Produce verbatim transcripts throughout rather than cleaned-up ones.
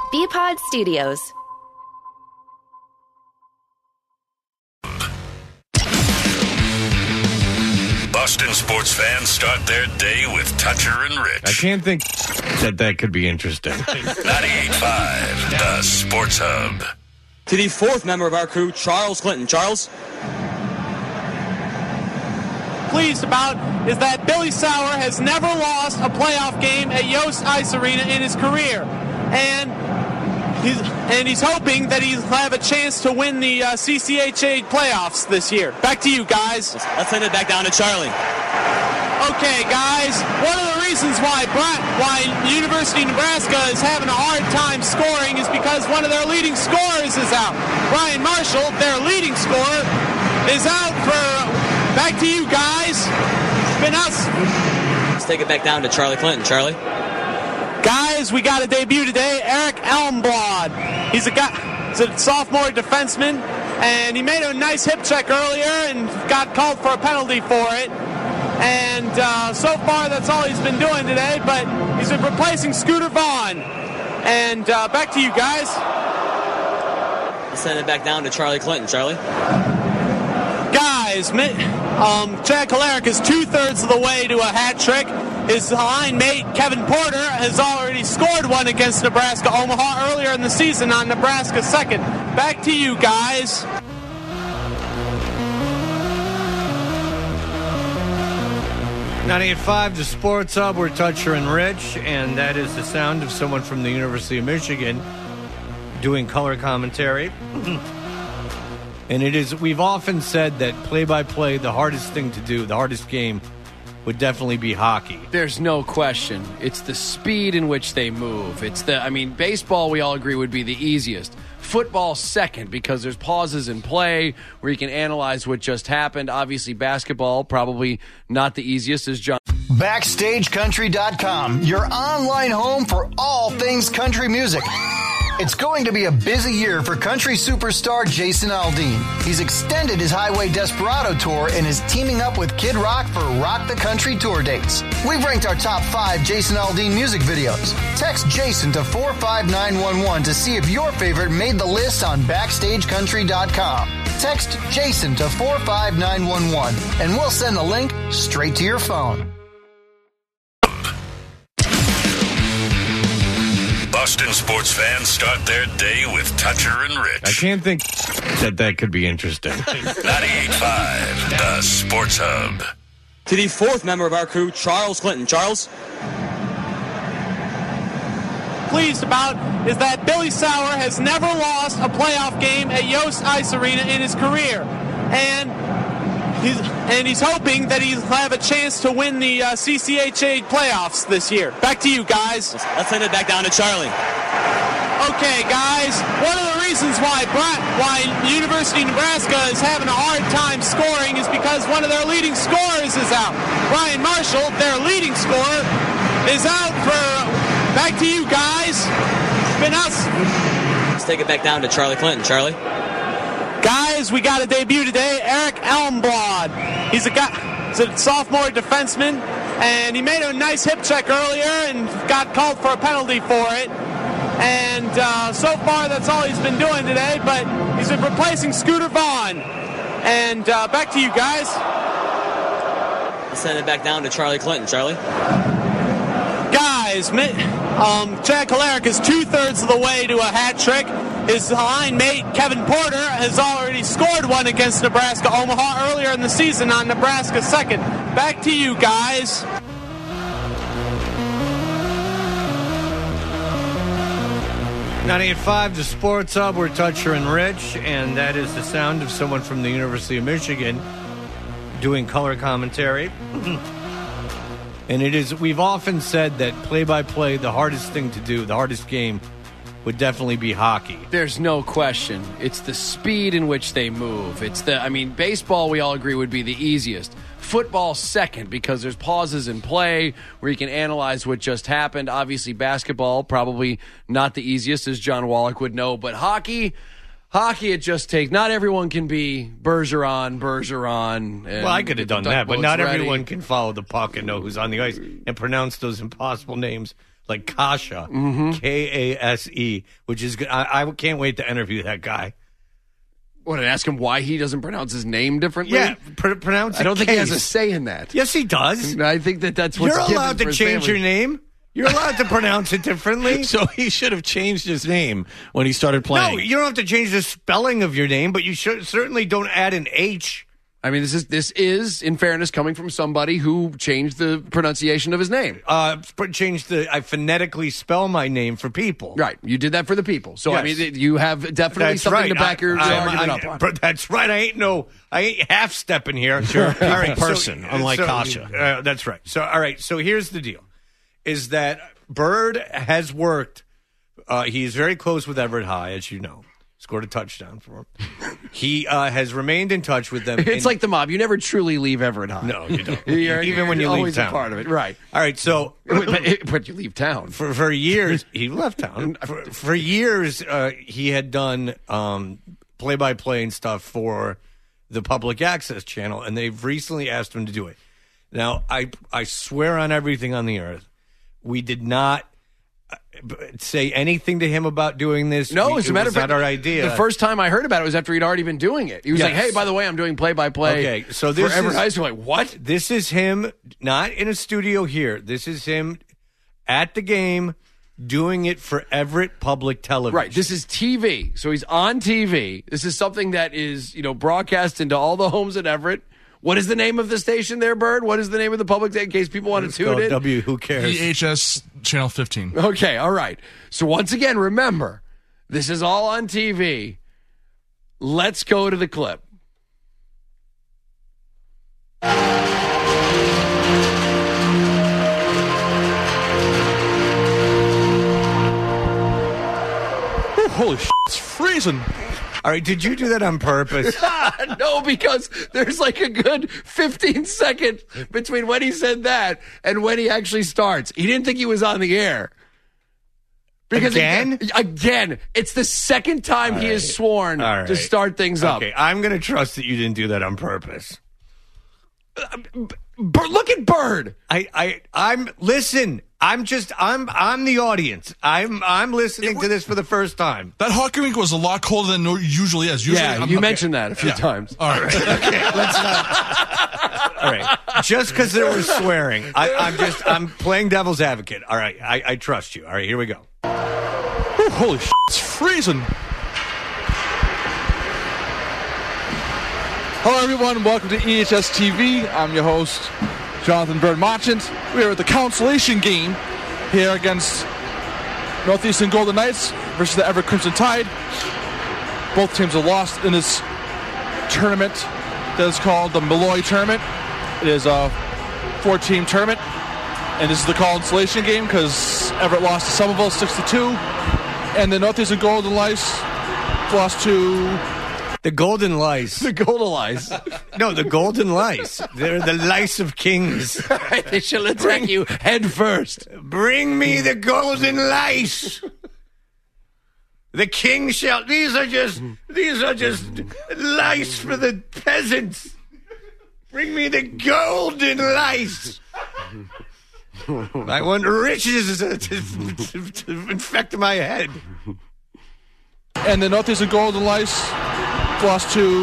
B-Pod Studios. Boston sports fans start their day with Toucher and Rich. I can't think that that could be interesting. ninety-eight point five, the Sports Hub. To the fourth member of our crew, Charles Clinton. Charles? Pleased about is that Billy Sauer has never lost a playoff game at Yost Ice Arena in his career. And he's, and he's hoping that he'll have a chance to win the uh, C C H A playoffs this year. Back to you, guys. Let's send it back down to Charlie. Okay, guys, one of the reasons why Bra- why University of Nebraska is having a hard time scoring is because one of their leading scorers is out. Brian Marshall, their leading scorer, is out for... Back to you, guys. It's been us. Let's take it back down to Charlie Clinton. Charlie? Guys, we got a debut today, Eric Elmblad. He's a guy, he's a sophomore defenseman, and he made a nice hip check earlier and got called for a penalty for it. And uh, so far, that's all he's been doing today, but he's been replacing Scooter Vaughn. And uh, back to you, guys. Let's send it back down to Charlie Clinton. Charlie? Guys, um, Chad Kolarek is two-thirds of the way to a hat trick. His line mate, Kevin Porter, has already scored one against Nebraska Omaha earlier in the season on Nebraska's second. Back to you, guys. ninety-eight point five, the Sports Hub. We're Toucher and Rich, and that is the sound of someone from the University of Michigan doing color commentary. And it is, we've often said that play-by-play, the hardest thing to do, the hardest game, would definitely be hockey. There's no question. It's the speed in which they move. It's the, I mean, baseball, we all agree, would be the easiest. Football second, because there's pauses in play where you can analyze what just happened. Obviously, basketball, probably not the easiest, as John. Backstage Country dot com, your online home for all things country music. It's going to be a busy year for country superstar Jason Aldean. He's extended his Highway Desperado tour and is teaming up with Kid Rock for Rock the Country tour dates. We've ranked our top five Jason Aldean music videos. Text Jason to four five nine one one to see if your favorite made the list on Backstage Country dot com. Text Jason to four five nine one one and we'll send the link straight to your phone. Boston sports fans start their day with Toucher and Rich. I can't think that that could be interesting. ninety-eight point five, the Sports Hub. To the fourth member of our crew, Charles Clinton. Charles? Pleased about is that Billy Sauer has never lost a playoff game at Yost Ice Arena in his career. And he's, and he's hoping that he'll have a chance to win the uh, C C H A playoffs this year. Back to you, guys. Let's send it back down to Charlie. Okay, guys, one of the reasons why Bra- why University of Nebraska is having a hard time scoring is because one of their leading scorers is out. Brian Marshall, their leading scorer, is out for... Back to you, guys. It's been us. Let's take it back down to Charlie Clinton. Charlie? Guys, we got a debut today, Eric Elmblad. He's a guy, he's a sophomore defenseman, and he made a nice hip check earlier and got called for a penalty for it. And uh, so far, that's all he's been doing today, but he's been replacing Scooter Vaughn. And uh, back to you, guys. Let's send it back down to Charlie Clinton. Charlie? Guys, um, Chad Kolarek is two-thirds of the way to a hat trick. His line mate, Kevin Porter, has already scored one against Nebraska Omaha earlier in the season on Nebraska's second. Back to you, guys. ninety-eight point five, the Sports Hub. We're Toucher and Rich, and that is the sound of someone from the University of Michigan doing color commentary. And it is, we've often said that play-by-play, the hardest thing to do, the hardest game, would definitely be hockey. There's no question. It's the speed in which they move. It's the, I mean, baseball, we all agree, would be the easiest. Football second, because there's pauses in play where you can analyze what just happened. Obviously, basketball, probably not the easiest, as John Wallach would know. But hockey, hockey, it just takes, not everyone can be Bergeron, Bergeron. Well, I could have done that, but not ready. Everyone can follow the puck and know who's on the ice and pronounce those impossible names like Kasha, Mm-hmm. K A S E, which is good. I, I can't wait to interview that guy. What, and ask him why he doesn't pronounce his name differently? Yeah, pr- pronounce it I don't think he has a Case. say in that. Yes, he does. I think that that's what's You're given allowed for to his change family. your name. You're allowed to pronounce it differently. So he should have changed his name when he started playing. No, you don't have to change the spelling of your name, but you should, certainly don't add an H. I mean, this is this is, in fairness, coming from somebody who changed the pronunciation of his name. Uh, sp- change the. I phonetically spell my name for people. Right, you did that for the people. So I Yes. mean, you have definitely That's something right. to back your, I- your I'm- argument I- up on. But that's right. I ain't no. I ain't half stepping here. You're a people All right, so- person, unlike so, Kasha. Uh, that's right. So all right. So here's the deal: is that Bird has worked. Uh, he's very close with Everett High, as you know. Scored a touchdown for him. He uh, has remained in touch with them. It's and- like the mob. You never truly leave Everett High. no, you don't. You're, Even when you you're leave always town, a part of it. Right. All right. So but, but you leave town. for for years he left town. For, for years uh, he had done um, play-by-play and stuff for the public access channel, and they've recently asked him to do it. Now I I swear on everything on the earth, we did not uh, b- say anything to him about doing this. No, we, as a it matter was of fact, not our idea. the first time I heard about it was after he'd already been doing it. He was like, Yes. "Hey, by the way, I'm doing play-by-play." Okay, so this for Everett is- High School. Like, what? This is him, not in a studio here. This is him at the game doing it for Everett Public Television. Right. This is T V. So he's on T V. This is something that is, you know, broadcast into all the homes in Everett. What is the name of the station there, Bird? What is the name of the public, in case people want to It's tune called in? W. Who cares? E H S Channel fifteen. Okay, all right. So once again, remember, this is all on T V. Let's go to the clip. Holy shit, it's freezing. All right, did you do that on purpose? No, because there's like a good fifteen seconds between when he said that and when he actually starts. He didn't think he was on the air. Because Again? Again. It's the second time he has sworn All right. to start things up. Okay, I'm going to trust that you didn't do that on purpose. Bir- look at Bird. I, I, I'm listen. I'm just, I'm, I'm the audience. I'm, I'm listening to this for the first time. That hockey rink was a lot colder than it usually is. Usually, Yeah, I'm- you okay. mentioned that a few Yeah. times. All right. All right, just because there was swearing, I, I'm just, I'm playing devil's advocate. All right, I, I trust you. All right, here we go. Holy shit, it's freezing. Hello, everyone. Welcome to E H S T V. I'm your host, Jonathan Bird Marchant. We are at the consolation game here against Northeastern Golden Knights versus the Everett Crimson Tide. Both teams are lost in this tournament that is called the Malloy Tournament. It is a four-team tournament, and this is the consolation game because Everett lost to Somerville six to two, and the Northeastern Golden Knights lost to The Golden Lice. The Golden Lice. No, the Golden Lice. They're the lice of kings. They shall attack you head first. Bring me the golden lice. The king shall. These are just. These are just lice for the peasants. Bring me the golden lice. I want riches to, to, to, to infect my head. and the Northeastern Golden Lice lost to.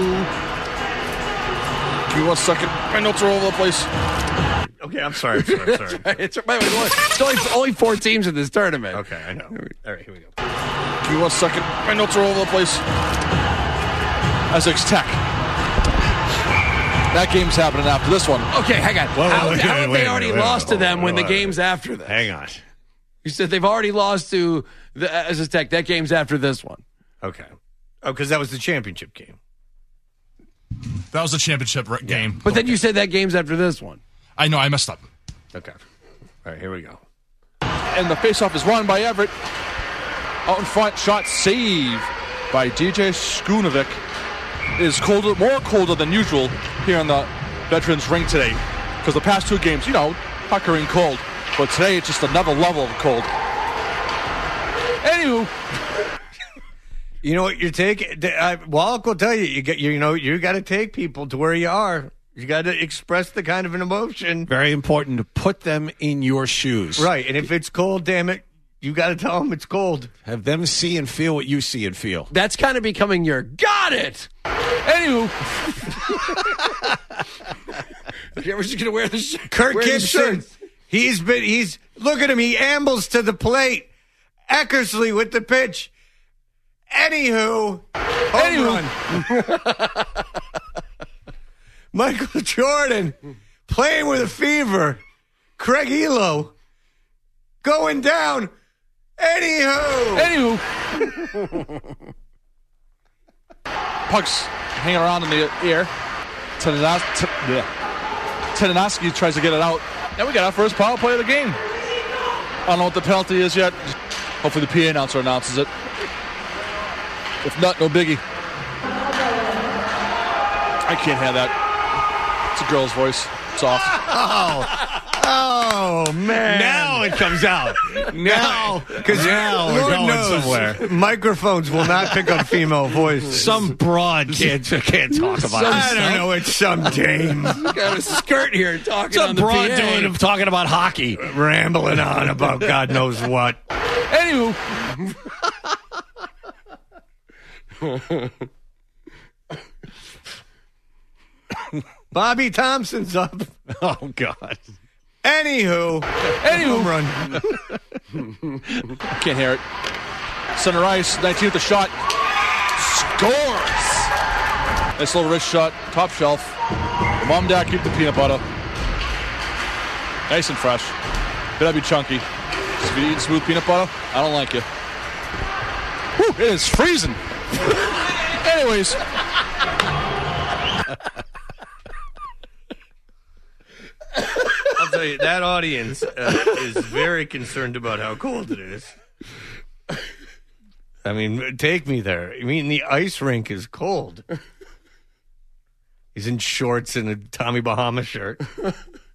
Give me one second. My notes are all over the place. Okay, I'm sorry. I'm sorry. I'm sorry. It's, by the way, it's only, only four teams in this tournament. Okay, I know. All right, here we go. Give me one second. My notes are all over the place. Essex Tech. That game's happening after this one. Okay, hang on. Whoa, how wait, how wait, have wait, they already wait, wait, lost wait, to them wait, when the wait, game's wait. after this? Hang on. You said they've already lost to the Essex Tech. That game's after this one. Okay. Oh, because that was the championship game. That was the championship re- game. But then you said that game's after this one. I know, I messed up. Okay. All right, here we go. And the faceoff is won by Everett. Out in front, shot save by D J Skunovic. It is colder, more colder than usual here in the Veterans Ring today. Because the past two games, you know, hockey rink cold. But today it's just another level of cold. Anywho, You know what? You're taking. I, Wallach will tell you. You get. You know. You got to take people to where you are. You got to express the kind of an emotion. Very important to put them in your shoes. Right, and if it's cold, damn it, you got to tell them it's cold. Have them see and feel what you see and feel. That's kind of becoming your got it. Anywho. Okay, we're just going to wear the shirt. Kirk wear the Gibson, shirts. he's been, he's, look at him, he ambles to the plate. Eckersley with the pitch. Anywho, home Anywho. run. Michael Jordan playing with a fever. Craig Elo going down. Anywho. Anywho. Puck's hanging around in the air. Tenanos- T- yeah. Tedanoski tries to get it out. And we got our first power play of the game. I don't know what the penalty is yet. Hopefully the P A announcer announces it. If not, no biggie. I can't have that. It's a girl's voice. It's off. Oh, oh man. Now it comes out. Now, because now we're Lord going knows, somewhere. Microphones will not pick up female voices. Some broad can't, can't talk about it. I don't know. It's some dame Got a skirt here talking Some on the broad P A. doing talking about hockey. rambling on about God knows what. Anywho. Bobby Thompson's up. Oh, God. Anywho, Anywho. home run. Can't hear it. Center ice, nineteenth the shot. Scores! Nice little wrist shot, top shelf. Mom and Dad keep the peanut butter. Nice and fresh. Better be chunky. If you eat smooth peanut butter, I don't like you. Whew, it is freezing. Anyways. I'll tell you, that audience uh, is very concerned about how cold it is. I mean, take me there. I mean, the ice rink is cold. He's in shorts and a Tommy Bahama shirt. Rock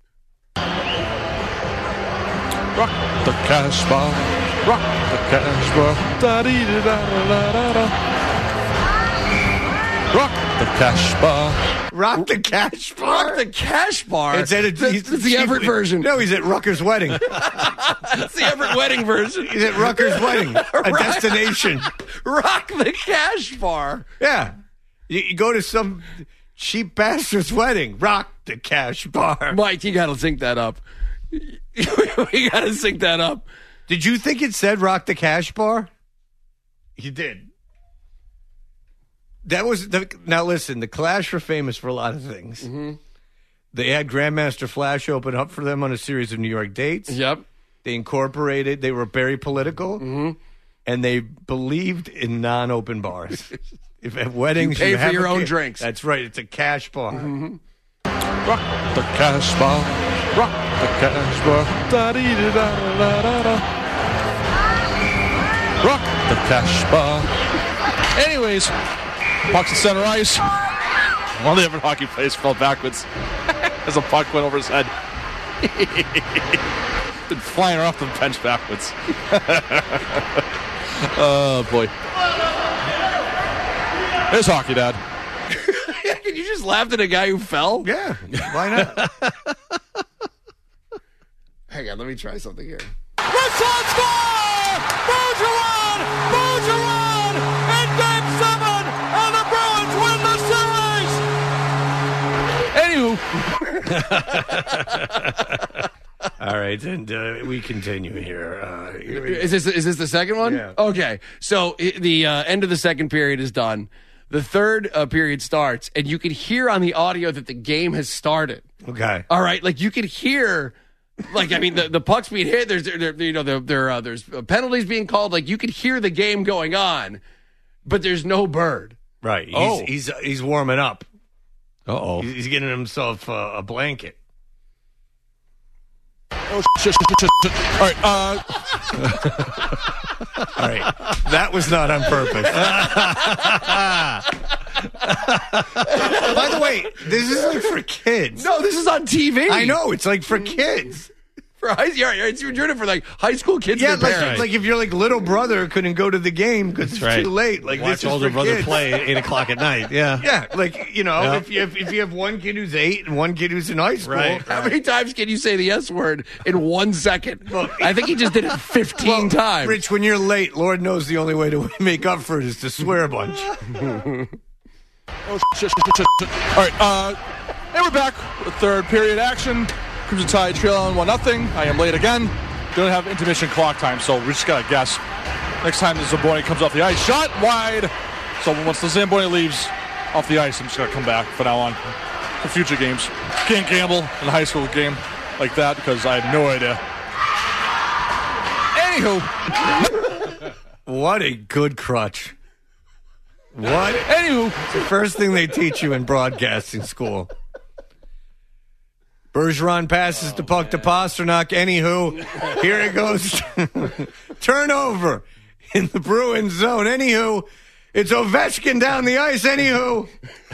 the cash bar. Rock the cash bar. Da-dee-da-da-da-da-da. Rock the cash bar. Rock the cash bar. Rock the cash bar. It's at a, That's- he's, that's the Everett version. No, he's at Rucker's wedding. That's the Everett wedding version. He's at Rucker's wedding. A Right. destination. Rock the cash bar. Yeah. You, you go to some cheap bastard's wedding. Rock the cash bar. Mike, you got to sync that up. We got to sync that up. Did you think it said rock the cash bar? You did. That was the, now listen, the Clash were famous for a lot of things. Mm-hmm. They had Grandmaster Flash open up for them on a series of New York dates. Yep. They incorporated, they were very political, Mm-hmm. and they believed in non-open bars. If at weddings You pay for have your a own ca- drinks. That's right, it's a cash bar. Mm-hmm. Rock the cash bar. Rock the cash bar. Da-dee-da-da-da-da-da. Rock the cash bar. Anyways, puck's in center ice. One of the Everett hockey players fell backwards as a puck went over his head. Then flying off the bench backwards. Oh, boy. There's hockey, Dad. Can you just laugh at a guy who fell? Yeah, why not? Hang on, let me try something here. Red Sox score! Bergeron! Bergeron! In game seven, and the Bruins win the series! Anywho. All right, and uh, we continue here. Uh, here we Is this is this the second one? Yeah. Okay. So i- the uh, end of the second period is done. The third uh, period starts, and you can hear on the audio that the game has started. Okay. All right, like you could hear, like I mean, the, the puck's being hit. There's there, there- you know there, there uh, there's penalties being called. Like you could hear the game going on, but there's no bird. Right. He's, Oh. he's, he's warming up. Uh-oh. He's, he's getting himself uh, a blanket. Oh, shit, shit, shit, shit. All right, uh... All right. That was not on purpose. By the way, this is like for kids. No, this is on T V. I know. It's like for kids. For high, yeah, yeah, you're doing it for like high school kids. Yeah, and their like, parents. like if your like little brother couldn't go to the game because it's right. too late. Like Watch this is older for brother kids. play at eight o'clock at night. Yeah. Yeah, like you know, Yeah. if you have, if you have one kid who's eight and one kid who's in high school, Right. How many times can you say the S word in one second? I think he just did it fifteen Well, times. Rich, when you're late, Lord knows the only way to make up for it is to swear a bunch. Oh, shit, shit, shit, shit, shit. All right, uh, and we're back with third period action. Crimson Tide trailing one nothing. I am late again. Don't have intermission clock time, so we just gotta guess. Next time the Zamboni comes off the ice, shot wide. So once the Zamboni leaves off the ice, I'm just gonna come back from now on for future games. Can't gamble in a high school game like that because I have no idea. Anywho, What a good crutch. What? anywho, It's the first thing they teach you in broadcasting school. Bergeron passes the puck to Pasternak. Anywho, here it goes. Turnover in the Bruins zone. Anywho, it's Ovechkin down the ice. Anywho.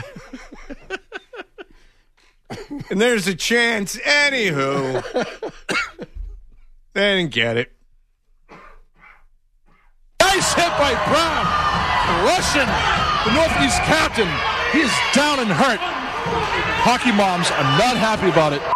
And there's a chance. Anywho. They didn't get it. nice hit by Brown. Russian, the Northeast captain. He is down and hurt. Hockey moms are not happy about it.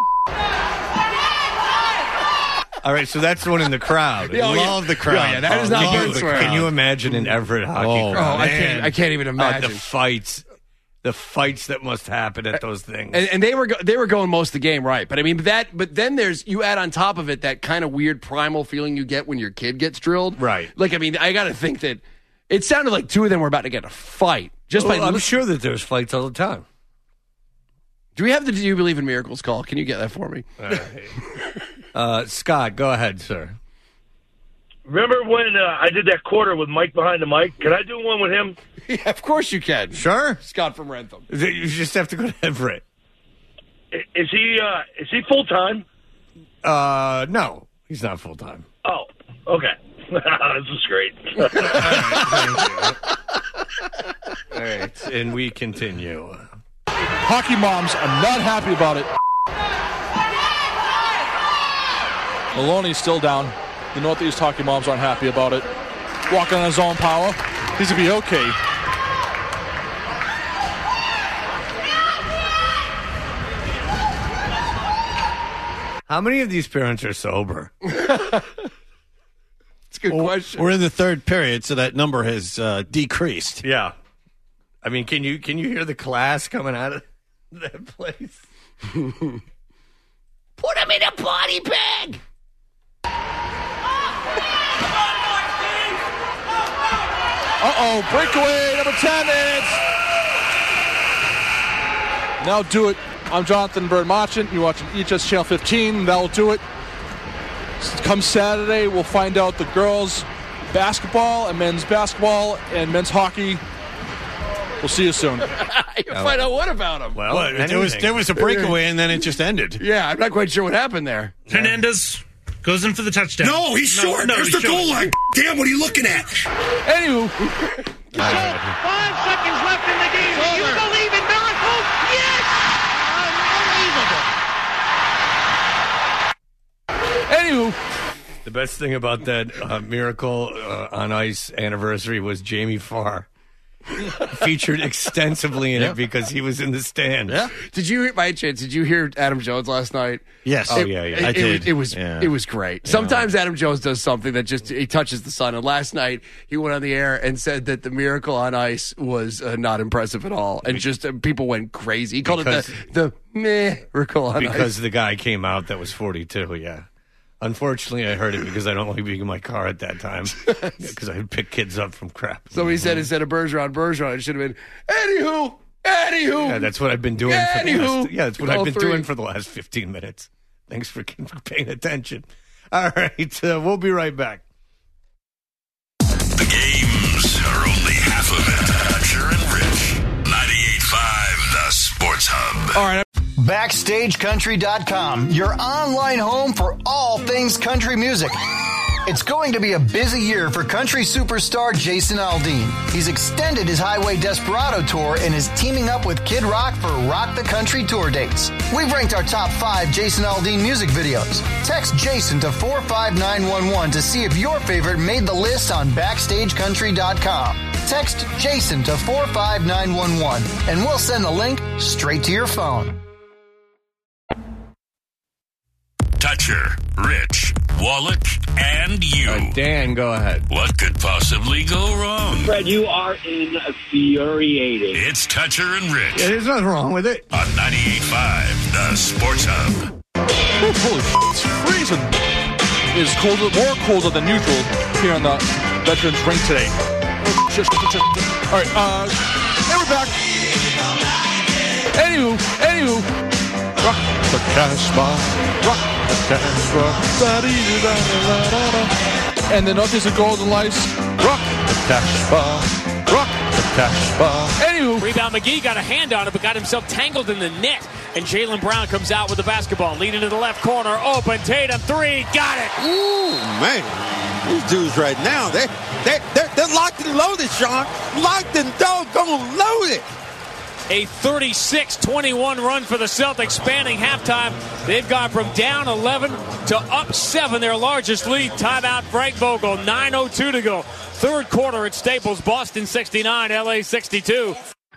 All right, so that's the one in the crowd. Yeah, oh, yeah. Love the crowd. Yeah, yeah, that is not Love bird the swear. crowd. Can you imagine an Everett hockey Oh, crowd? Oh, I Man. can't. I can't even Uh, imagine. the fights, the fights that must happen at those things. And, and they were go- they were going most of the game right, but I mean that. But then there's you add on top of it that kind of weird primal feeling you get when your kid gets drilled. Right. Like I mean, I got to think that it sounded like two of them were about to get a fight. Just by Well, I'm lis- sure that there's fights all the time. Do we have the Do You Believe in Miracles call? Can you get that for me? Uh, Scott, go ahead, sir. Remember when uh, I did that quarter with Mike behind the mic? Can I do one with him? Yeah, of course you can. Sure. Scott from Rentham. You just have to go to Everett. I- Is he uh, is he full time? Uh, no, he's not full time. Oh, okay. This is great. All right, and we continue. Hockey moms are not happy about it. Maloney's still down. The Northeast hockey moms aren't happy about it. Walking on his own power. He's going to be okay. How many of these parents are sober? It's a good question. We're in the third period, so that number has uh, decreased. Yeah. I mean, can you can you hear the class coming out of that place? Put him in a body bag. Uh-oh, breakaway, number ten, it's... Now do it. I'm Jonathan Bird Marchant. You're watching E H S Channel fifteen. That will do it. Come Saturday, we'll find out the girls' basketball and men's basketball and men's hockey. We'll see you soon. You find out what about him? Well, Well, there was there was a breakaway, and then it just ended. Yeah, I'm not quite sure what happened there. Hernandez goes in for the touchdown. No, he's short. no, There's he's the goal short. line. Damn, what are you looking at? Anywho, Five seconds left in the game. Do you believe in miracles? Yes! Unbelievable. anywho, The best thing about that uh, Miracle uh, on Ice anniversary was Jamie Farr. Featured extensively in Yeah. it because he was in the stand. Yeah. Did you, by chance, did you hear Adam Jones last night? Yes. Oh, yeah, yeah. It, I it did. Was, it was Yeah. it was great. Sometimes Adam Jones does something that just he touches the sun. And last night he went on the air and said that the Miracle on Ice was uh, not impressive at all, and just uh, people went crazy. He called Because- it the the Miracle on Because Ice. the guy came out that was forty-two, yeah. Unfortunately, I heard it because I don't like being in my car at that time because I would pick kids up from crap. Somebody said instead of Bergeron, Bergeron, it should have been anywho, anywho. Yeah, that's what I've been doing. For the Anywho. last, yeah, that's what All I've been three. doing for the last fifteen minutes. Thanks for paying attention. All right, uh, we'll be right back. The games are only half of it. Toucher and Rich. ninety-eight point five, The Sports Hub. all right. Backstage Country dot com, your online home for all things country music. It's going to be a busy year for country superstar Jason Aldean. He's extended his Highway Desperado tour and is teaming up with Kid Rock for Rock the Country tour dates. We've ranked our top five Jason Aldean music videos. Text Jason to four five nine one one to see if your favorite made the list on backstage country dot com. Text Jason to four five nine one one and we'll send the link straight to your phone. Toucher, Rich, Wallach, and you. Uh, Dan, go ahead. What could possibly go wrong? Fred, you are infuriating. It's Toucher and Rich. Yeah, there's nothing wrong with it. On ninety-eight point five, the Sports Hub. Oh, holy shit, it's freezing. It is colder, more colder than usual here on the Veterans Rink today. Oh, shit, shit, shit. All right, uh, and we're back. Anywho, anywho, rock the Casbah, rock the Casbah, and the Northeastern Golden Lights, rock the Casbah, rock the Casbah. Anywho, rebound, McGee got a hand on it, but got himself tangled in the net. And Jaylen Brown comes out with the basketball, leading to the left corner, open, Tatum, three, got it! Ooh, man, these dudes right now, they, they, they're, they're locked and loaded, Sean. Locked and doggone loaded. A thirty-six twenty-one run for the Celtics, spanning halftime. They've gone from down eleven to up seven, their largest lead. Timeout, Frank Vogel, nine oh two to go. Third quarter at Staples, Boston sixty-nine, L A sixty-two.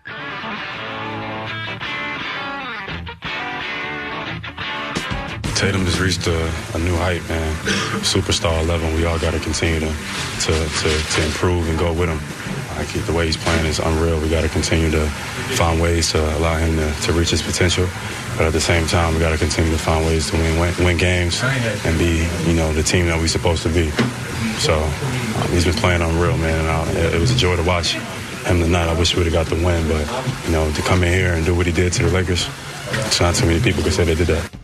Tatum has reached a, a new height, man. Superstar level. We all got to continue to, to to to improve and go with him. Like the way he's playing is unreal. We got to continue to find ways to allow him to, to reach his potential. But at the same time, we got to continue to find ways to win, win win games and be, you know, the team that we're supposed to be. So um, he's been playing unreal, man. And I, it, it was a joy to watch him tonight. I wish we would have got the win, but you know, to come in here and do what he did to the Lakers, it's not too many people can say they did that.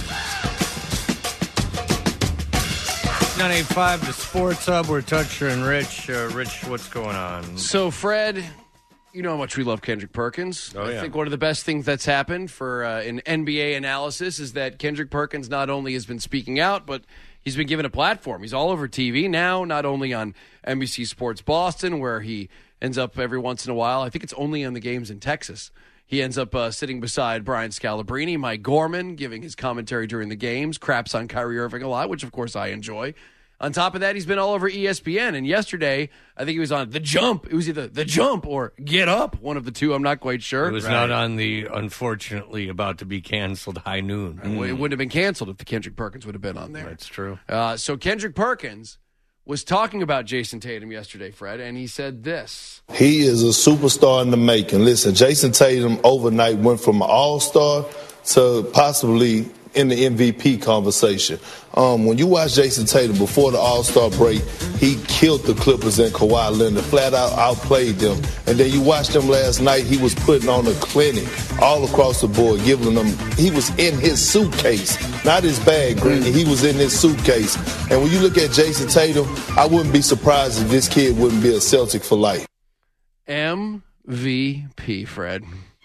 nine eighty-five, the Sports Hub. We're Toucher and Rich. Uh, Rich, what's going on? So, Fred, you know how much we love Kendrick Perkins. Oh, I yeah. think one of the best things that's happened for uh, an N B A analysis is that Kendrick Perkins not only has been speaking out, but he's been given a platform. He's all over T V now, not only on N B C Sports Boston, where he ends up every once in a while. I think it's only on the games in Texas. He ends up uh, sitting beside Brian Scalabrine, Mike Gorman, giving his commentary during the games, craps on Kyrie Irving a lot, which, of course, I enjoy. On top of that, he's been all over E S P N. And yesterday, I think he was on The Jump. It was either The Jump or Get Up, one of the two. I'm not quite sure. It was right. Not on the, unfortunately, about to be canceled High Noon. Mm. It wouldn't have been canceled if the Kendrick Perkins would have been on there. That's true. Uh, so Kendrick Perkins was talking about Jason Tatum yesterday, Fred, and he said this. He is a superstar in the making. Listen, Jason Tatum overnight went from an all-star to possibly in the M V P conversation. Um, when you watch Jason Tatum before the All-Star break, he killed the Clippers and Kawhi Leonard, flat out outplayed them. And then you watched him last night, he was putting on a clinic all across the board, giving them, he was in his suitcase, not his bag, Granny. He was in his suitcase. And when you look at Jason Tatum, I wouldn't be surprised if this kid wouldn't be a Celtic for life. M V P, Fred.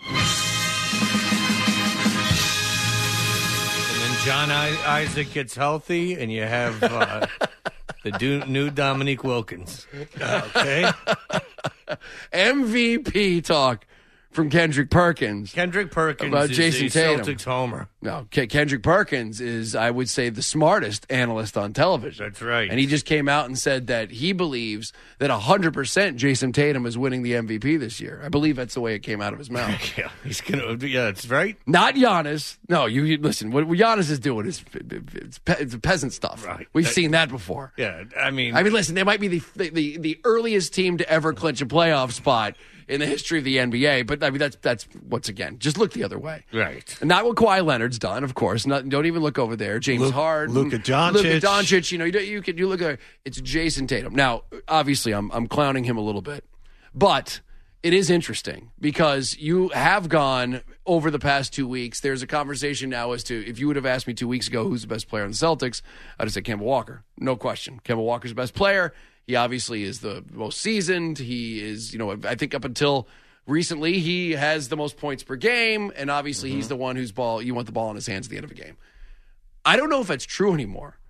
John I- Isaac gets healthy, and you have uh, the do- new Dominique Wilkins. Okay? M V P talk from Kendrick Perkins. Kendrick Perkins about is Jason a Tatum. Celtics homer. No, K- Kendrick Perkins is, I would say, the smartest analyst on television. That's right. And he just came out and said that he believes that one hundred percent Jason Tatum is winning the M V P this year. I believe that's the way it came out of his mouth. yeah, he's gonna. Yeah, that's right. Not Giannis. No, you, you listen. What Giannis is doing is it's, pe- it's peasant stuff. Right. We've that, seen that before. Yeah, I mean, I mean, listen. They might be the, the the the earliest team to ever clinch a playoff spot in the history of the N B A, but I mean that's that's once again just look the other way, right? And not what Kawhi Leonard's done, of course. Not, don't even look over there. James Luke, Harden, Luka Doncic, Luka Doncic. You know, you, you can you look at it's Jason Tatum. Now, obviously, I'm I'm clowning him a little bit, but it is interesting because you have gone over the past two weeks. There's a conversation now as to if you would have asked me two weeks ago who's the best player in the Celtics, I'd have said Kemba Walker, no question. Kemba Walker's the best player. He obviously is the most seasoned. He is, you know, I think up until recently, he has the most points per game, and obviously mm-hmm. he's the one whose ball, you want the ball in his hands at the end of a game. I don't know if that's true anymore.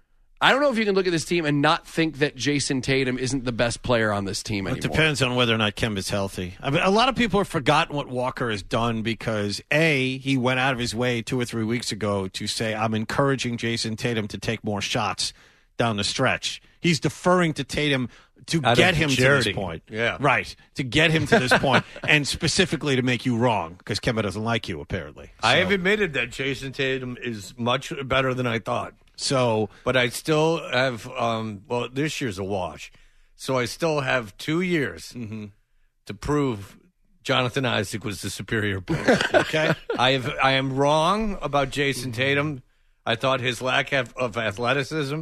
I don't know if you can look at this team and not think that Jason Tatum isn't the best player on this team anymore. It depends on whether or not Kemba's healthy. I mean, a lot of people have forgotten what Walker has done because, A, he went out of his way two or three weeks ago to say, I'm encouraging Jason Tatum to take more shots down the stretch. He's deferring to Tatum to Out get of him charity. to this point. Yeah. Right. To get him to this point, and specifically to make you wrong because Kemba doesn't like you, apparently. I So- have admitted that Jason Tatum is much better than I thought. So, but I still have. Um, well, this year's a wash, so I still have two years Mm-hmm. to prove Jonathan Isaac was the superior player. Okay, I have. I am wrong about Jason Tatum. I thought his lack of, of athleticism,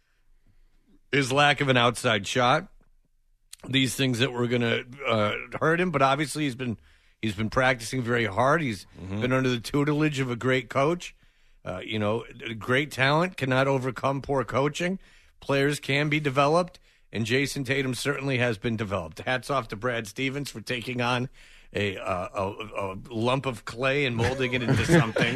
his lack of an outside shot, these things that were going to uh, hurt him. But obviously, he's been he's been practicing very hard. He's Mm-hmm. been under the tutelage of a great coach. Uh, you know, great talent cannot overcome poor coaching. Players can be developed, and Jason Tatum certainly has been developed. Hats off to Brad Stevens for taking on a uh, a, a lump of clay and molding it into something.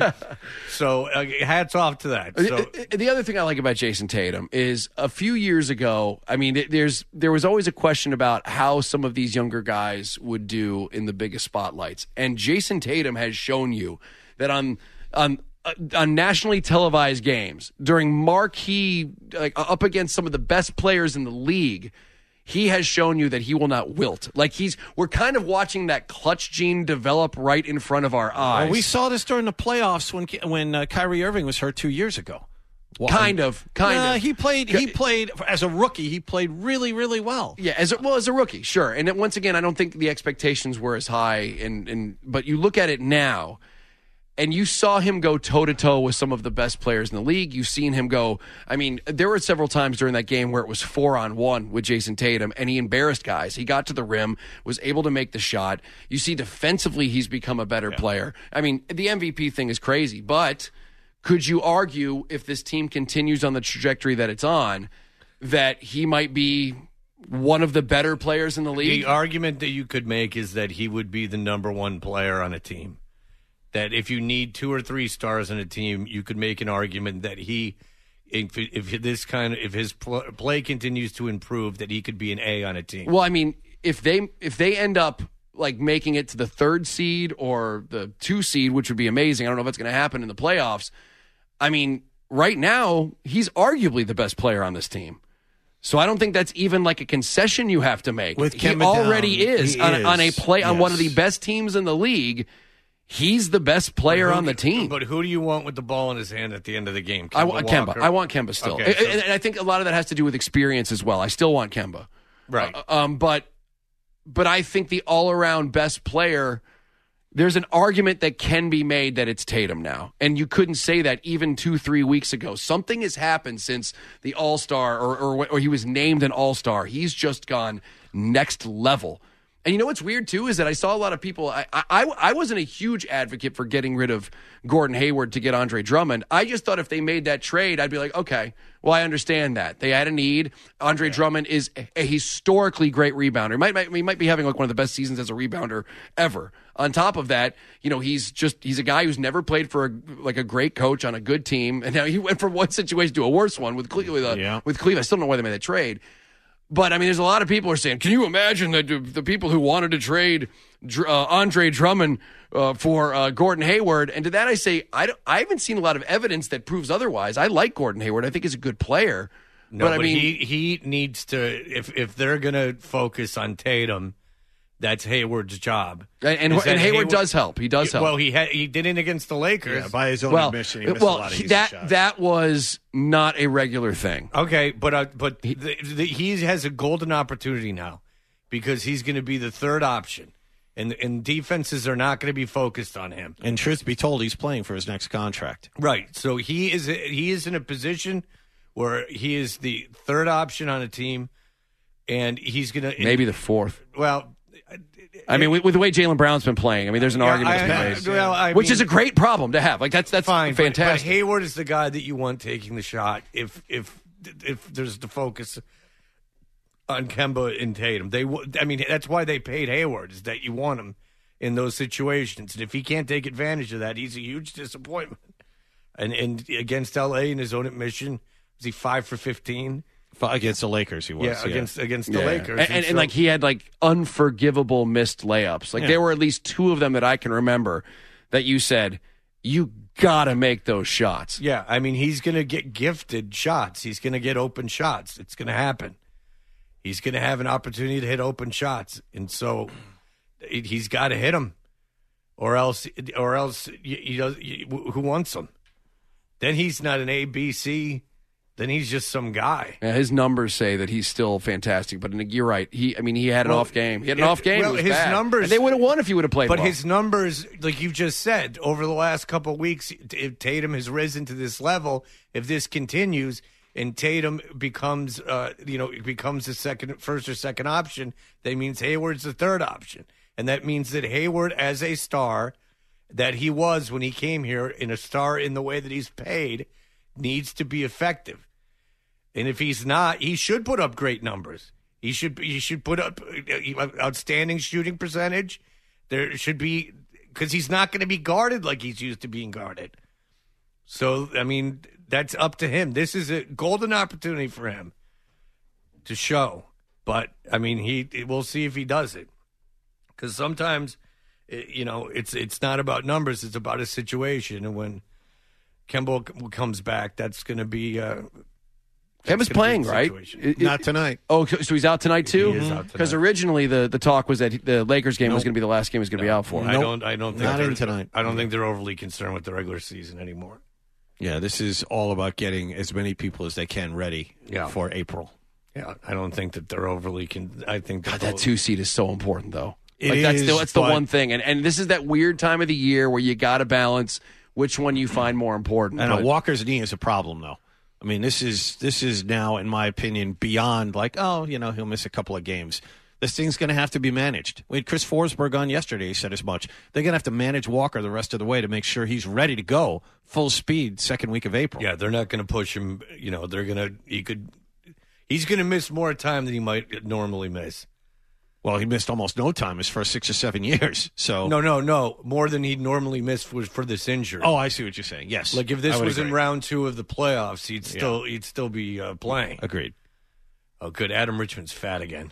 So, uh, hats off to that. So, The other thing I like about Jason Tatum is a few years ago, I mean, there's there was always a question about how some of these younger guys would do in the biggest spotlights. And Jason Tatum has shown you that on on on nationally televised games, during marquee, like up against some of the best players in the league, he has shown you that he will not wilt. Like he's, we're kind of watching that clutch gene develop right in front of our eyes. well, we saw this during the playoffs when when uh, Kyrie Irving was hurt two years ago. Well, kind of, kind uh, of. He played. He played as a rookie. He played really, really well. Yeah, as a, well as a rookie, sure. And then, once again, I don't think the expectations were as high. And and but you look at it now, and you saw him go toe-to-toe with some of the best players in the league. You've seen him go, I mean, there were several times during that game where it was four-on-one with Jason Tatum, and he embarrassed guys. He got to the rim, was able to make the shot. You see defensively he's become a better yeah. player. I mean, the M V P thing is crazy, but could you argue if this team continues on the trajectory that it's on, that he might be one of the better players in the league? The argument that you could make is that he would be the number one player on a team. That if you need two or three stars on a team, you could make an argument that he, if, if this kind of, if his pl- play continues to improve, that he could be an A on a team. Well, I mean, if they if they end up like making it to the third seed or the two seed, which would be amazing. I don't know if it's going to happen in the playoffs. I mean, right now he's arguably the best player on this team. So I don't think that's even like a concession you have to make. With he Kemba already down, is, he on, is on a play on yes. one of the best teams in the league. He's the best player who, on the team. But who do you want with the ball in his hand at the end of the game? Kemba I want Walker? Kemba. I want Kemba still. Okay, so, and, and I think a lot of that has to do with experience as well. I still want Kemba. Right. Uh, um, but but I think the all-around best player, there's an argument that can be made that it's Tatum now. And you couldn't say that even two, three weeks ago. Something has happened since the All-Star or, or, or he was named an All-Star. He's just gone next level. And you know what's weird, too, is that I saw a lot of people. I, I, I wasn't a huge advocate for getting rid of Gordon Hayward to get Andre Drummond. I just thought if they made that trade, I'd be like, okay, well, I understand that. They had a need. Andre yeah. Drummond is a historically great rebounder. He might, might, he might be having like one of the best seasons as a rebounder ever. On top of that, you know, he's just he's a guy who's never played for a, like a great coach on a good team. And now he went from one situation to a worse one with Cleveland. Uh, yeah. With Cleveland. I still don't know why they made that trade. But, I mean, there's a lot of people who are saying, can you imagine that the people who wanted to trade uh, Andre Drummond uh, for uh, Gordon Hayward? And to that I say, I, I haven't seen a lot of evidence that proves otherwise. I like Gordon Hayward. I think he's a good player. No, but, but I mean, he, he needs to, if, if they're going to focus on Tatum, that's Hayward's job. And, and, and Hayward, Hayward does help. He does help. Well, he had, he did it against the Lakers. Yeah, by his own well, admission, he missed well, a lot of easy that, shots. That was not a regular thing. Okay, but uh, but he, the, the, he has a golden opportunity now because he's going to be the third option, and and defenses are not going to be focused on him. And truth be told, he's playing for his next contract. Right. So he is he is in a position where he is the third option on a team, and he's going to maybe the fourth. Well. I mean, with, with the way Jaylen Brown's been playing, I mean, there's an yeah, argument I, to I, be made, well, I which mean, is a great problem to have. Like that's that's fine, fantastic. But, but Hayward is the guy that you want taking the shot if if if there's the focus on Kemba and Tatum. They, I mean, that's why they paid Hayward, is that you want him in those situations, and if he can't take advantage of that, he's a huge disappointment. And and against L A in his own admission, Was he five for fifteen? Against the Lakers, he was. Yeah, yeah. against against the Yeah. Lakers. And, and, and, so- like he had like unforgivable missed layups. Like Yeah. there were at least two of them that I can remember that you said, you got to make those shots. Yeah, I mean, he's going to get gifted shots. He's going to get open shots. It's going to happen. He's going to have an opportunity to hit open shots, and so it- he's got to hit them, or else, or else, you, you know, you, who wants them? Then he's not an A B C. Then he's just some guy. Yeah, his numbers say that he's still fantastic, but you're right. He, I mean, he had an Well, off game. He had an it- off game. well, it was his bad. numbers- And they would have won if he would have played But well. his numbers, like you just said, over the last couple of weeks, if Tatum has risen to this level, if this continues, and Tatum becomes, uh, you know, becomes the second, first or second option, that means Hayward's the third option, and that means that Hayward, as a star, that he was when he came here, in a star in the way that he's paid, needs to be effective. And if he's not, he should put up great numbers. He should he should put up outstanding shooting percentage. There should be, because he's not going to be guarded like he's used to being guarded. So, I mean, that's up to him. This is a golden opportunity for him to show. But, I mean, he we'll see if he does it. Because sometimes, you know, it's it's not about numbers. It's about a situation. And when Kemba comes back, that's going to be uh, Kemba's playing, right? It- Not it- tonight. Oh, so he's out tonight too? He is out Because tonight. originally the, the talk was that he- the Lakers game was Nope. going to be the last game he was going to be out for. I don't. I don't think Not they're- in tonight. I don't think they're overly concerned with the regular season anymore. Yeah, this is all about getting as many people as they can ready Yeah. for April. Yeah, I don't think that they're overly. Con- I think that God, that two seed is so important, though. It like that's is, the, that's the but- one thing, and and this is that weird time of the year where you got to balance which one you find more important. And But- Walker's knee is a problem, though. I mean, this is this is now, in my opinion, beyond like, oh, you know, he'll miss a couple of games. This thing's going to have to be managed. We had Chris Forsberg on yesterday. He said as much. They're going to have to manage Walker the rest of the way to make sure he's ready to go full speed second week of April. Yeah, they're not going to push him. You know, they're going to. He could. He's going to miss more time than he might normally miss. Well, he missed almost no time his first six or seven years. So No, no, no. More than he'd normally miss was for this injury. Oh, I see what you're saying. Yes, Like if I this would was in agree. round two of the playoffs, he'd Yeah. still he'd still be uh, playing. Agreed. Oh, good. Adam Richman's fat again.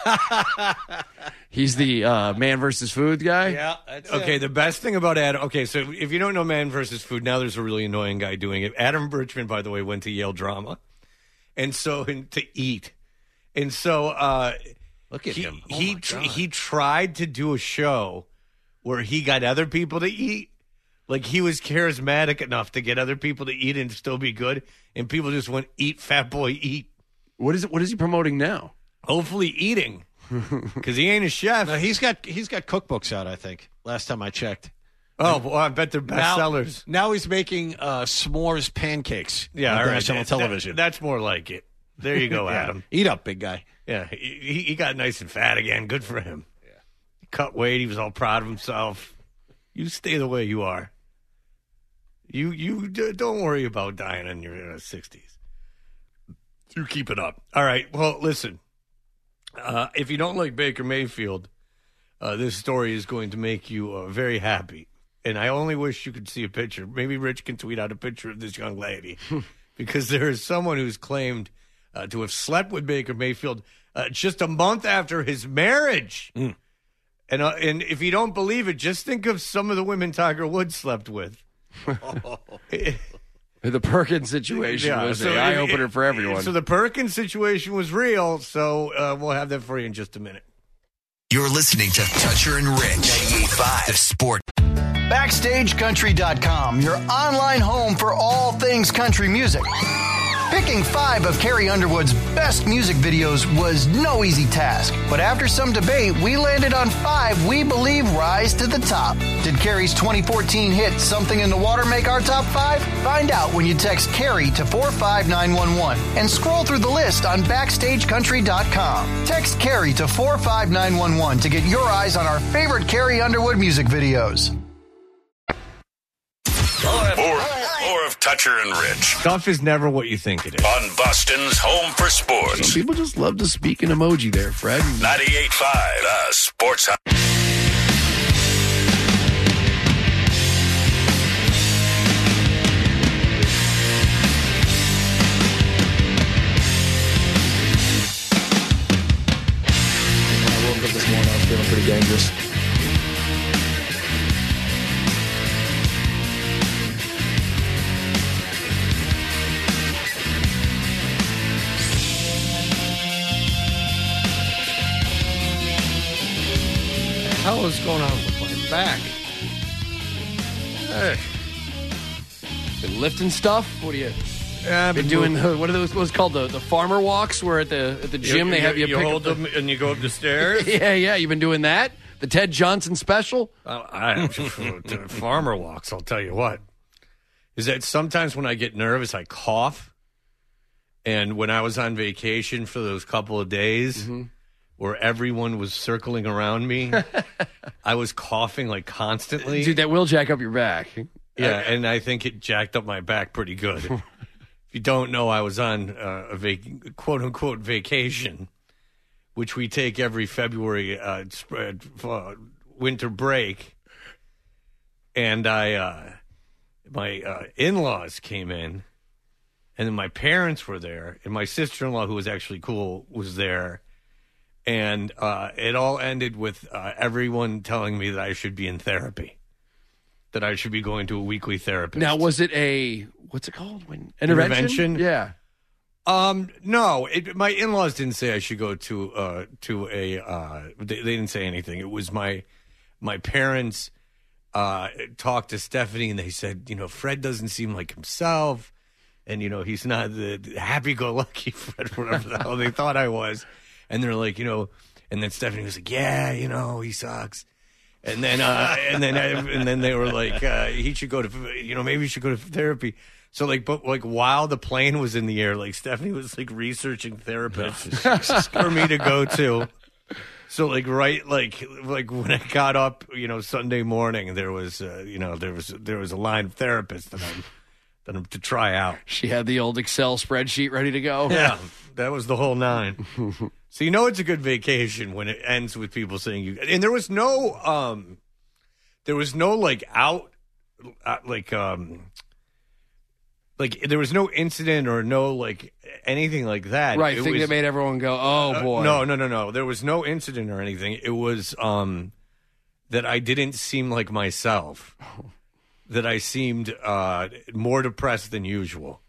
he's the uh, man versus food guy. Yeah. That's Okay, the best thing about Adam. Okay, so if you don't know Man versus Food, now there's a really annoying guy doing it. Adam Richman, by the way, went to Yale Drama, and so and to eat, and so uh, Look at he him. Oh, he my tr- God. he tried to do a show where he got other people to eat. Like he was charismatic enough to get other people to eat and still be good, and people just went eat, fat boy, eat. What is it? What is he promoting now? Hopefully, eating because he ain't a chef. No, he's got he's got cookbooks out. I think last time I checked. Oh, well, I bet they're Now- bestsellers. Now, he's making uh, s'mores pancakes. Yeah, on all right. national That- television. that- that's more like it. There you go, Yeah. Adam. Eat up, big guy. Yeah, he, he got nice and fat again. Good for him. Yeah, he cut weight. He was all proud of himself. You stay the way you are. You you d- don't worry about dying in your sixties. You keep it up. All right. Well, listen. Uh, if you don't like Baker Mayfield, uh, this story is going to make you uh, very happy. And I only wish you could see a picture. Maybe Rich can tweet out a picture of this young lady, because there is someone who's claimed uh, to have slept with Baker Mayfield uh, just a month after his marriage. Mm. And uh, and if you don't believe it, just think of some of the women Tiger Woods slept with. The Perkins situation Yeah, was so an if- eye opener for everyone. So the Perkins situation was real. So uh, we'll have that for you in just a minute. You're listening to Toucher and Rich, ninety-eight point five The Sport. Backstage Country dot com, your online home for all things country music. Picking five of Carrie Underwood's best music videos was no easy task, but after some debate, we landed on five we believe rise to the top. Did Carrie's twenty fourteen hit Something in the Water make our top five? Find out when you text Carrie to four five nine one one and scroll through the list on Backstage Country dot com. Text Carrie to four five nine one one to get your eyes on our favorite Carrie Underwood music videos. More, more of Toucher and Rich Stuff is never what you think it is. on Boston's Home for Sports. Some people just love to speak in emoji there, Fred. ninety-eight point five The Sports Hub. feeling pretty dangerous. What the hell is going on with my back? Hey. Been lifting stuff? What are you? Yeah, I've been, been doing. moving. What are those? What's called the, the farmer walks? Where at the at the gym You- they you- have you, you pick hold up the- them and you go up the stairs? yeah, yeah. You've been doing that. The Ted Johnson special. Uh, I, farmer walks. I'll tell you what. Is that sometimes when I get nervous, I cough. And when I was on vacation for those couple of days, Mm-hmm. where everyone was circling around me, I was coughing like constantly. Dude, that will jack up your back. Yeah, and I think it jacked up my back pretty good. If you don't know, I was on uh, a vac- quote-unquote vacation, which we take every February uh, spread, uh, winter break. And I, uh, my uh, in-laws came in, and then my parents were there, and my sister-in-law, who was actually cool, was there. And uh, it all ended with uh, everyone telling me that I should be in therapy. That I should be going to a weekly therapist. Now, was it a what's it called? When intervention? Intervention? Yeah. Um, no, it, my in-laws didn't say I should go to uh to a uh they, they didn't say anything. It was my my parents uh talked to Stephanie and they said, you know, Fred doesn't seem like himself, and you know, he's not the, the happy-go-lucky Fred, whatever the hell they thought I was. And they're like, you know, and then Stephanie was like, yeah, you know, he sucks. And then, uh, and then, and then they were like, uh, he should go to, you know, maybe he should go to therapy. So like, but like while the plane was in the air, like Stephanie was like researching therapists for me to go to. So like, right, like, like when I got up, you know, Sunday morning, there was, uh, you know, there was, there was a line of therapists that I'm, that I'm to try out. She had the old Excel spreadsheet ready to go. Yeah, that was the whole nine. So you know it's a good vacation when it ends with people saying you. And there was no, um, there was no like out, uh, like, um, like there was no incident or no like anything like that. Right, It thing was- that made everyone go, oh boy. Uh, no, no, no, no. There was no incident or anything. It was um, that I didn't seem like myself. That I seemed uh, more depressed than usual.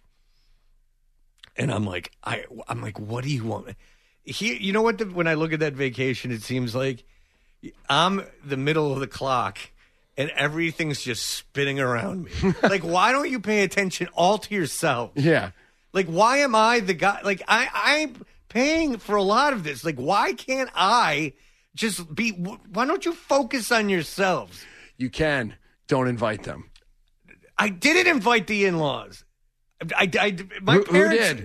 And I'm like, I, I'm like, what do you want? He, you know what? The, when I look at that vacation, it seems like I'm the middle of the clock, and everything's just spinning around me. Like, why don't you pay attention all to yourself? Yeah. Like, why am I the guy? Like, I, I'm paying for a lot of this. Like, why can't I just be? Why don't you focus on yourselves? You can. Don't invite them. I didn't invite the in-laws. I, I, my Who- who parents, did?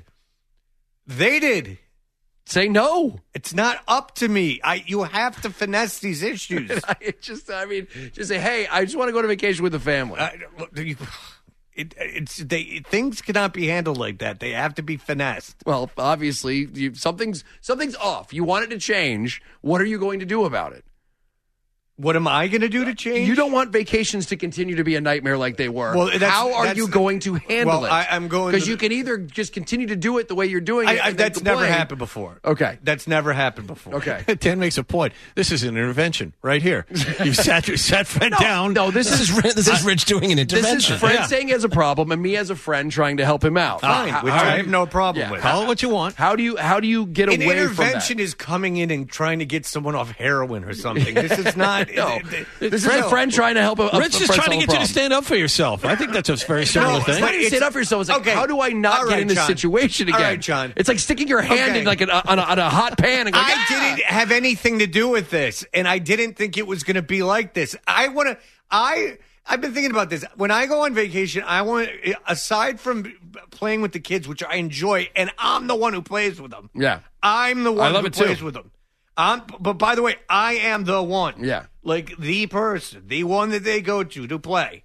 They did. Say no. It's not up to me. I you have to finesse these issues. I just, I mean, just say, hey, I just want to go to vacation with the family. Uh, look, you- it, it's they things cannot be handled like that. They have to be finessed. Well, obviously, you, something's something's off. You want it to change. What are you going to do about it? What am I going to do to change? You don't want vacations to continue to be a nightmare like they were. Well, that's- How are that's you the- going to handle well, it? I- I'm going because to you the- can either just continue to do it the way you're doing it. I, I, and then that's never complain. happened before. Okay, that's never happened before. Okay, Dan makes a point. This is an intervention right here. You sat you sat Fred no, down. No, this, This is Ri- this is Rich doing an intervention. This is Fred Yeah. saying he has a problem, and me as a friend trying to help him out. Fine, How- which how I do have you- no problem yeah. with. Call it what you want. How do you how do you get An away intervention from that? is coming in and trying to get someone off heroin or something. This is not. No, it- this is Fred- a friend trying to help. A, a Rich is friend trying to solve a get you to problem. stand up for yourself. I think that's a very similar No, thing. It's not to stand up for yourself. It's like, Okay. how do I not All get right, in this John. situation All again? right, John. It's like sticking your hand Okay. in like an, on, a, on a hot pan and going, I "Ah!" didn't have anything to do with this, and I didn't think it was going to be like this. I want to. I I've been thinking about this. When I go on vacation, I want, aside from playing with the kids, which I enjoy, and I'm the one who plays with them. Yeah. I'm the one I love who it too. plays with them. I'm, but by the way, I am the one. Yeah. Like the person, the one that they go to to play.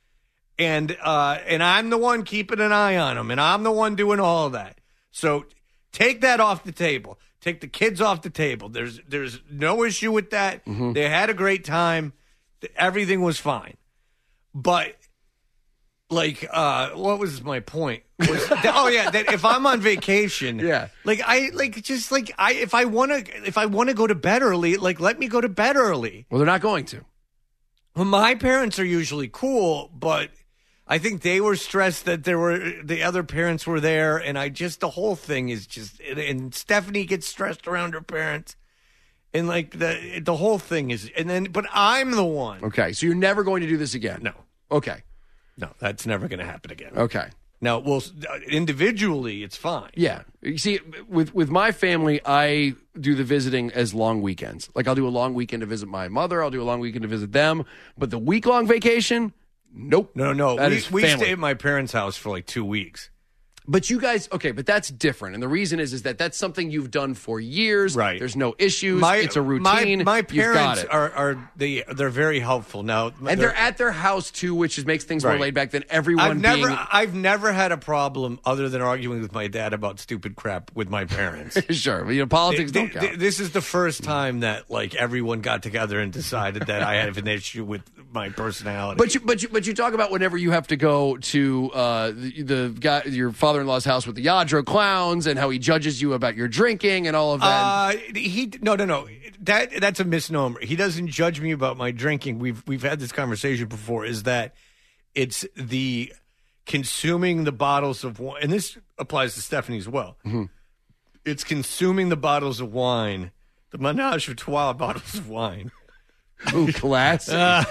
And uh, and I'm the one keeping an eye on them, and I'm the one doing all of that. So take that off the table. Take the kids off the table. There's there's no issue with that. Mm-hmm. They had a great time. Everything was fine. But like, uh, what was my point? Was that, oh yeah, that if I'm on vacation, yeah, like I like just like I if I want to if I want to go to bed early, like let me go to bed early. Well, they're not going to. Well, my parents are usually cool, but I think they were stressed that there were the other parents were there, and I just the whole thing is just and Stephanie gets stressed around her parents. And like the the whole thing is, and then, but I'm the one. Okay, so you're never going to do this again? No. Okay. No, that's never going to happen again. Okay. Now, well, individually, it's fine. Yeah. You see, with with my family, I do the visiting as long weekends. Like I'll do a long weekend to visit my mother. I'll do a long weekend to visit them. But the week long vacation, nope. No, no. That we is we family. stay at my parents' house for like two weeks. But you guys, okay, but that's different. And the reason is is that that's something you've done for years. Right. There's no issues. My, it's a routine. My, my You've got parents it. are, are they they're very helpful now. And they're at their house too, which is, makes things more Right. laid back than everyone I've never being. I've never had a problem other than arguing with my dad about stupid crap with my parents. Sure, you know, politics Th- don't th- count. This is the first time that like everyone got together and decided that I have an issue with my personality. But you, but you, but you talk about whenever you have to go to uh, the, the guy, your father-in-law's house with the Yadro clowns, and how he judges you about your drinking and all of that. Uh, he no no no that that's a misnomer. He doesn't judge me about my drinking. We've we've had this conversation before. Is that it's the consuming the bottles of wine, and this applies to Stephanie as well. Mm-hmm. It's consuming the bottles of wine, the menage a trois bottles of wine. Ooh, classy.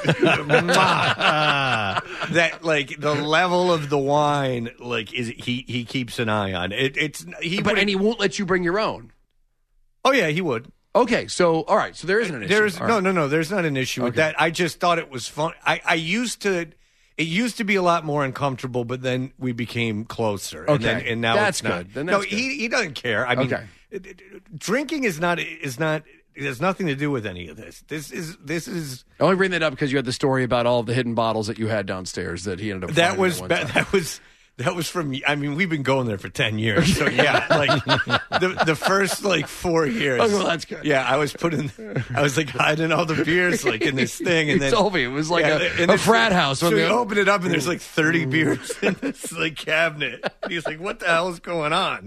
That like the level of the wine, like is he he keeps an eye on it. It's he, but would- and he won't let you bring your own. Oh yeah, he would. Okay, so all right, so there isn't an issue. There's All no right. no no. There's not an issue with Okay. that. I just thought it was fun. I I used to. It used to be a lot more uncomfortable, but then we became closer. And Okay. then, and now That's it's not. good. Then no, that's good. he he doesn't care. I mean, Okay. it- it- drinking is not is not. It has nothing to do with any of this. This is this is I only bring that up because you had the story about all of the hidden bottles that you had downstairs that he ended up. that finding was at one ba- time. that was that was from. I mean, we've been going there for ten years. So yeah, like the the first like four years. Oh, well, that's good. Yeah, I was putting. I was like hiding all the beers like in this thing, and You then told me it was like yeah, a- and a then- frat house So on we the- open it up, and there's like thirty beers in this like cabinet. And he's like, "What the hell is going on?"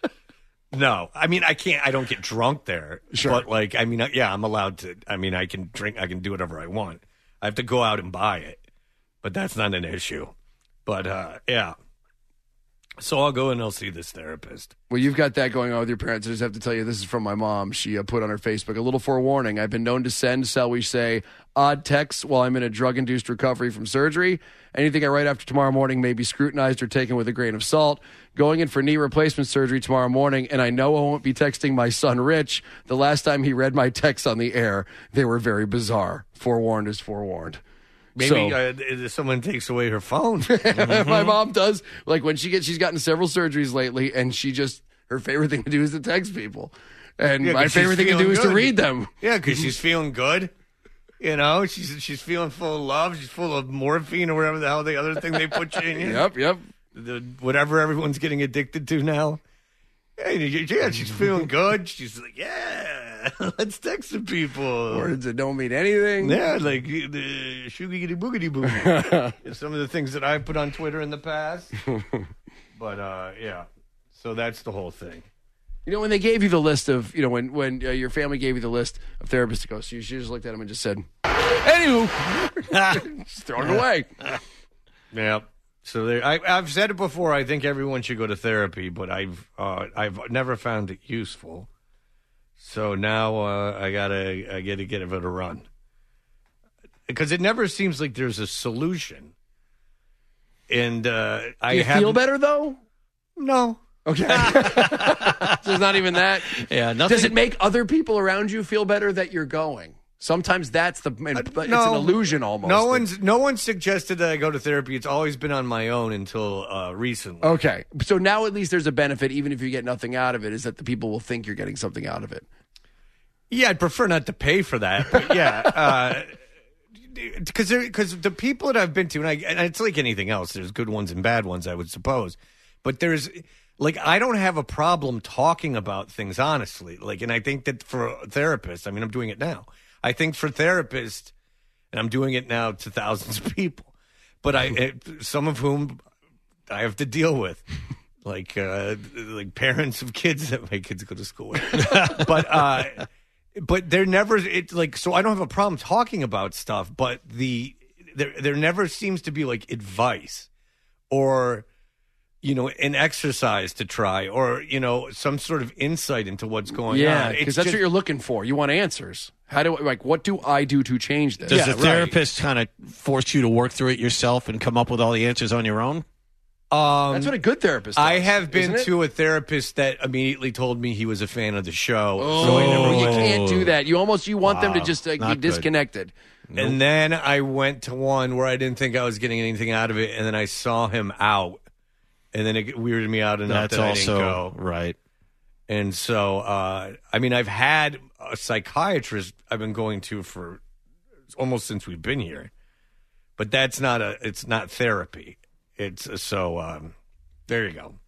No, I mean I can't. I don't get drunk there. Sure. But like, I mean, yeah, I'm allowed to. I mean, I can drink. I can do whatever I want. I have to go out and buy it, but that's not an issue. But uh, yeah, so I'll go and I'll see this therapist. Well, you've got that going on with your parents. I just have to tell you, this is from my mom. She uh, put on her Facebook a little forewarning. I've been known to send, shall we say, odd texts while I'm in a drug-induced recovery from surgery. Anything I write after tomorrow morning may be scrutinized or taken with a grain of salt. Going in for knee replacement surgery tomorrow morning, and I know I won't be texting my son, Rich. The last time he read my texts on the air, they were very bizarre. Forewarned is forewarned. Maybe So- uh, if someone takes away her phone. My mom does. Like when she gets, she's gotten several surgeries lately, and she just, her favorite thing to do is to text people. And Yeah, 'cause my she's favorite thing to do feeling is to good. read them. Yeah, because she's feeling good. You know, she's she's feeling full of love. She's full of morphine or whatever the hell the other thing they put you in. Yep, yep. The, whatever everyone's getting addicted to now. Yeah, yeah, she's feeling good. She's like, yeah, let's text some people. Words that don't mean anything. Yeah, like the shoogity boogity boo. Some of the things that I put on Twitter in the past. But uh, yeah, so that's the whole thing. You know, when they gave you the list of, you know, when when uh, your family gave you the list of therapists to go, so you should just looked at them and just said, anywho, just throw it away. Yeah. So there, I, I've said it before. I think everyone should go to therapy, but I've uh, I've never found it useful. So now uh, I gotta I gotta give it a run because it never seems like there's a solution. And uh, I Do you have feel better though? No. Okay. So it's not even that. Yeah. Nothing. Does it make other people around you feel better that you're going? Sometimes that's the. It's an No. illusion almost. No one's no one suggested that I go to therapy. It's always been on my own until uh, recently. Okay. So now at least there's a benefit, even if you get nothing out of it, is that the people will think you're getting something out of it. Yeah, I'd prefer not to pay for that. But yeah, because uh, because the people that I've been to, and, I, and it's like anything else. There's good ones and bad ones, I would suppose. But there's like I don't have a problem talking about things honestly. Like, and I think that for therapists, I mean, I'm doing it now. I think for therapists, and I'm doing it now to thousands of people. but I it, some of whom I have to deal with, like uh, like parents of kids that my kids go to school with. but uh, but they're never it like so I don't have a problem talking about stuff, but the there there never seems to be like advice or you know an exercise to try or you know some sort of insight into what's going yeah, on. because It's that's just- what you're looking for. You want answers. How do like what do I do to change this? Does Yeah, the right. therapist kind of force you to work through it yourself and come up with all the answers on your own? Um, That's what a good therapist does. I have been isn't it? to a therapist that immediately told me he was a fan of the show. Oh, so I never you went. can't do that. You almost you want them to Wow. just like, be Not good. disconnected. And then I went to one where I didn't think I was getting anything out of it, and then I saw him out, and then it weirded me out enough That's that I also didn't go. right. And so, uh, I mean, I've had a psychiatrist I've been going to for almost since we've been here, but that's not a. It's not therapy. It's so. Um, there you go.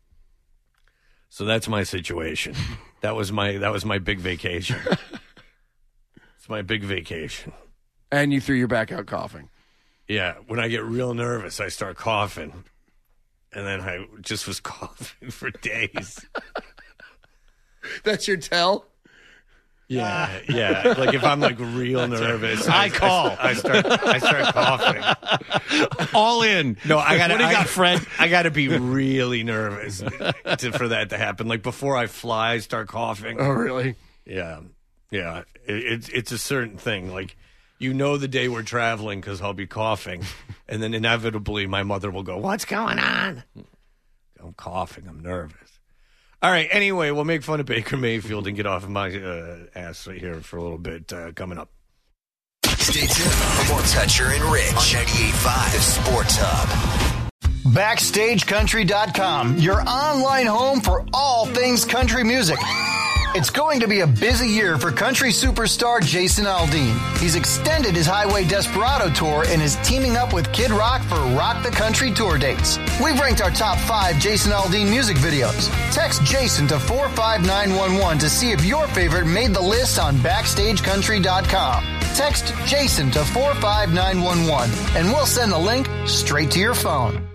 So that's my situation. That was my that was my big vacation. It's my big vacation. And you threw your back out coughing. Yeah, when I get real nervous, I start coughing, and then I just was coughing for days. That's your tell? Yeah, yeah. Like if I'm like real nervous, I call. I, I start. I start coughing. All in. No, I got. What do you I, got, Fred? I got to be really nervous to, for that to happen. Like before I fly, I start coughing. Oh, really? Yeah, yeah. It, it's it's a certain thing. Like you know, the day we're traveling because I'll be coughing, and then inevitably my mother will go, "What's going on?" I'm coughing. I'm nervous. All right. Anyway, we'll make fun of Baker Mayfield and get off of my uh, ass right here for a little bit uh, coming up. Stay tuned for more Toucher and Rich on ninety-eight point five The Sports Hub. Backstage Country dot com, your online home for all things country music. It's going to be a busy year for country superstar Jason Aldean. He's extended his Highway Desperado tour and is teaming up with Kid Rock for Rock the Country tour dates. We've ranked our top five Jason Aldean music videos. Text Jason to four five nine one one to see if your favorite made the list on Backstage Country dot com. Text Jason to four five nine one one and we'll send the link straight to your phone.